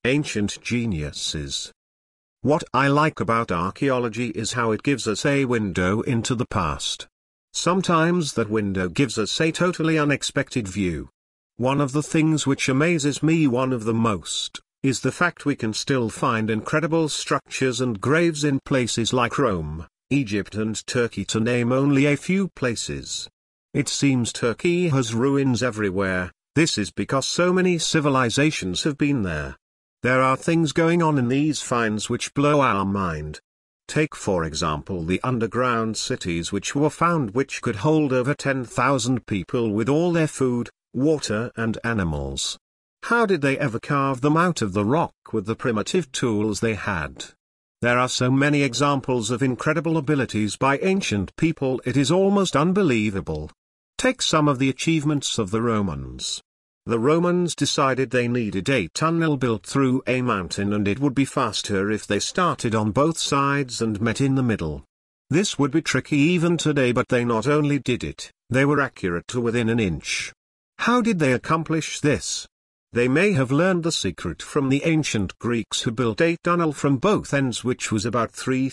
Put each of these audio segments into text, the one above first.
Ancient geniuses. What I like about archaeology is how it gives us a window into the past. Sometimes that window gives us a totally unexpected view. One of the things which amazes me one of the most, is the fact we can still find incredible structures and graves in places like Rome, Egypt and Turkey, to name only a few places. It seems Turkey has ruins everywhere. This is because so many civilizations have been there. There are things going on in these finds which blow our mind. Take for example the underground cities which were found, which could hold over 10,000 people with all their food, water and animals. How did they ever carve them out of the rock with the primitive tools they had? There are so many examples of incredible abilities by ancient people, it is almost unbelievable. Take some of the achievements of the Romans. The Romans decided they needed a tunnel built through a mountain, and it would be faster if they started on both sides and met in the middle. This would be tricky even today, but they not only did it, they were accurate to within an inch. How did they accomplish this? They may have learned the secret from the ancient Greeks, who built a tunnel from both ends which was about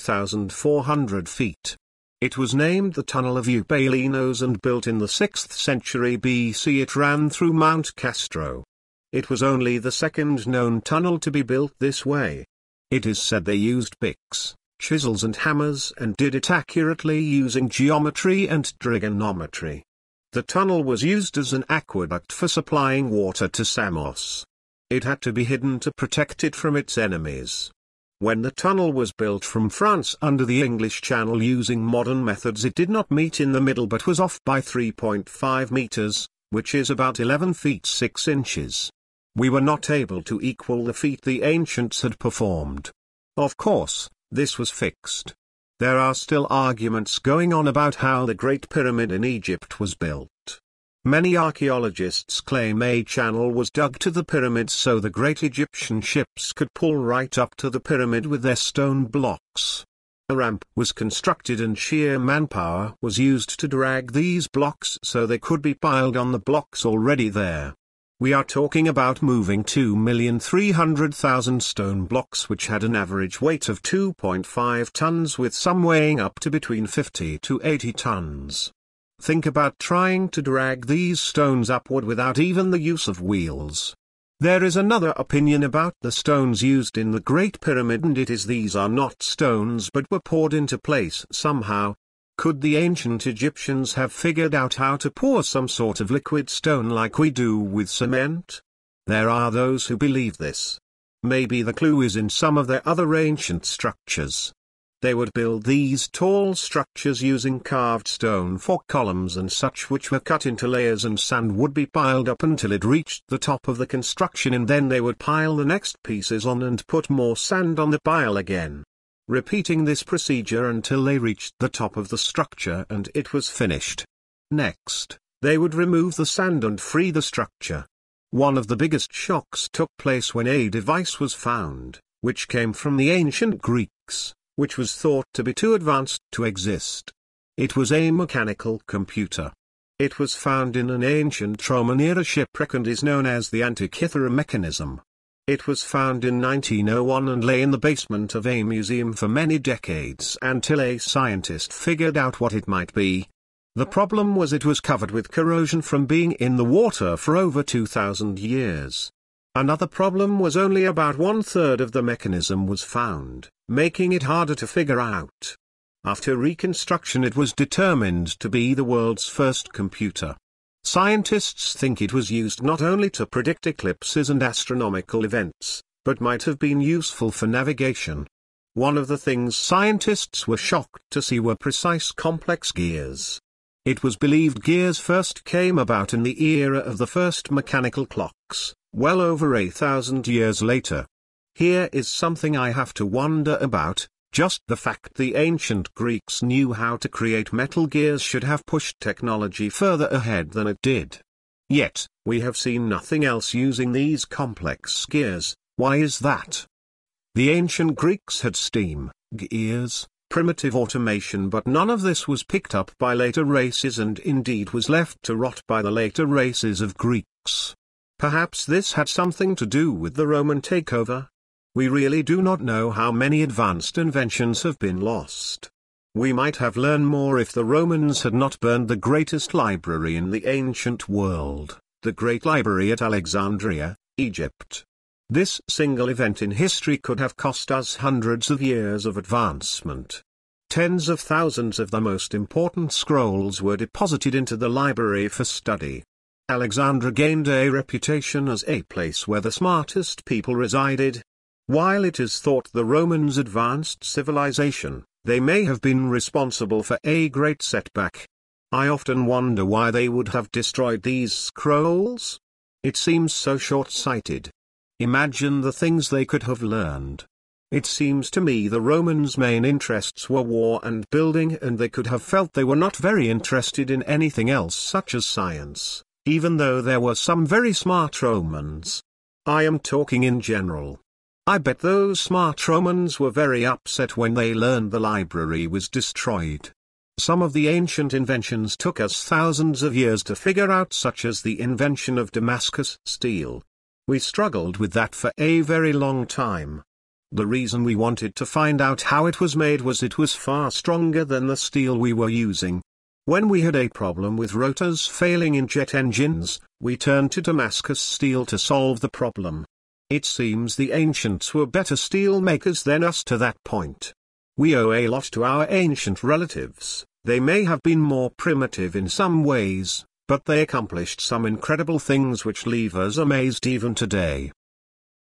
3,400 feet. It was named the Tunnel of Eubalinos and built in the 6th century BC. It ran through Mount Castro. It was only the second known tunnel to be built this way. It is said they used picks, chisels and hammers and did it accurately using geometry and trigonometry. The tunnel was used as an aqueduct for supplying water to Samos. It had to be hidden to protect it from its enemies. When the tunnel was built from France under the English Channel using modern methods, it did not meet in the middle but was off by 3.5 meters, which is about 11 feet 6 inches. We were not able to equal the feat the ancients had performed. Of course, this was fixed. There are still arguments going on about how the Great Pyramid in Egypt was built. Many archaeologists claim a channel was dug to the pyramids so the great Egyptian ships could pull right up to the pyramid with their stone blocks. A ramp was constructed and sheer manpower was used to drag these blocks so they could be piled on the blocks already there. We are talking about moving 2,300,000 stone blocks which had an average weight of 2.5 tons, with some weighing up to between 50 to 80 tons. Think about trying to drag these stones upward without even the use of wheels. There is another opinion about the stones used in the Great Pyramid, and it is these are not stones but were poured into place somehow. Could the ancient Egyptians have figured out how to pour some sort of liquid stone like we do with cement? There are those who believe this. Maybe the clue is in some of their other ancient structures. They would build these tall structures using carved stone for columns and such, which were cut into layers, and sand would be piled up until it reached the top of the construction, and then they would pile the next pieces on and put more sand on the pile again. Repeating this procedure until they reached the top of the structure and it was finished. Next, they would remove the sand and free the structure. One of the biggest shocks took place when a device was found, which came from the ancient Greeks, which was thought to be too advanced to exist. It was a mechanical computer. It was found in an ancient Roman-era shipwreck and is known as the Antikythera mechanism. It was found in 1901 and lay in the basement of a museum for many decades until a scientist figured out what it might be. The problem was it was covered with corrosion from being in the water for over 2,000 years. Another problem was only about 1/3 of the mechanism was found, making it harder to figure out. After reconstruction, it was determined to be the world's first computer. Scientists think it was used not only to predict eclipses and astronomical events, but might have been useful for navigation. One of the things scientists were shocked to see were precise complex gears. It was believed gears first came about in the era of the first mechanical clocks, well over 1,000 years later. Here is something I have to wonder about. Just the fact the ancient Greeks knew how to create metal gears should have pushed technology further ahead than it did. Yet, we have seen nothing else using these complex gears. Why is that? The ancient Greeks had steam gears, primitive automation, but none of this was picked up by later races and indeed was left to rot by the later races of Greeks. Perhaps this had something to do with the Roman takeover. We really do not know how many advanced inventions have been lost. We might have learned more if the Romans had not burned the greatest library in the ancient world, the Great Library at Alexandria, Egypt. This single event in history could have cost us hundreds of years of advancement. Tens of thousands of the most important scrolls were deposited into the library for study. Alexandria gained a reputation as a place where the smartest people resided. While it is thought the Romans advanced civilization, they may have been responsible for a great setback. I often wonder why they would have destroyed these scrolls. It seems so short-sighted. Imagine the things they could have learned. It seems to me the Romans' main interests were war and building, and they could have felt they were not very interested in anything else such as science, even though there were some very smart Romans. I am talking in general. I bet those smart Romans were very upset when they learned the library was destroyed. Some of the ancient inventions took us thousands of years to figure out, such as the invention of Damascus steel. We struggled with that for a very long time. The reason we wanted to find out how it was made was it was far stronger than the steel we were using. When we had a problem with rotors failing in jet engines, we turned to Damascus steel to solve the problem. It seems the ancients were better steel makers than us to that point. We owe a lot to our ancient relatives. They may have been more primitive in some ways, but they accomplished some incredible things which leave us amazed even today.